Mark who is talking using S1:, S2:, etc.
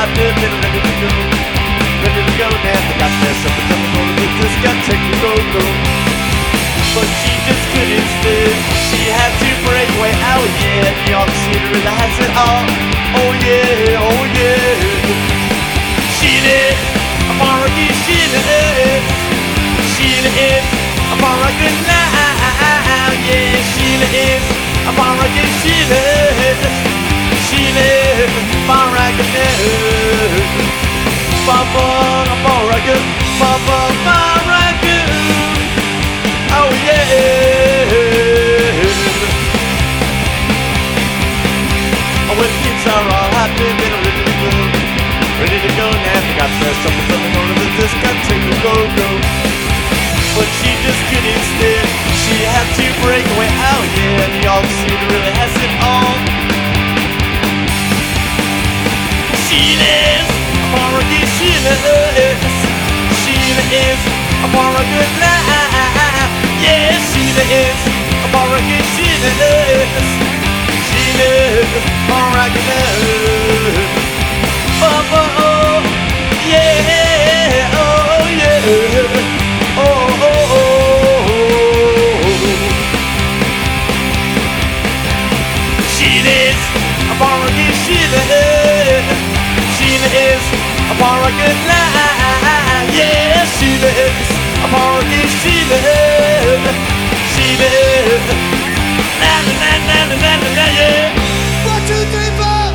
S1: I've been ready to go. Ready to go now. They got their something coming on the discotheque to go. But she just couldn't stay. She had to break away. Oh yeah, the young Cinderella has it all. Oh yeah, oh yeah. Sheila, I'm on a good Sheila. Sheila is a good now. Yeah, Sheila is a good Sheila. Sheila, good now. Papa, I'm good. Papa, good. Oh yeah. When the kids are all happy, they're ready to go. Ready to go now. They got their something coming on the discotheque to go. But she just couldn't stay. She had to break away. Oh yeah, the young Cinderella has it all. Sheila is a good Sheila. Sheila is a good life. Yeah, Sheila is a good Sheila. Sheila is a good life. Oh, oh, oh, yeah, oh, yeah, oh, oh, oh. Sheila is a good Sheila. Sheila is a good life. Yeah, Sheila is a good Sheila. Sheila, na na na na na na na, yeah.
S2: 1, 2, 3, 4.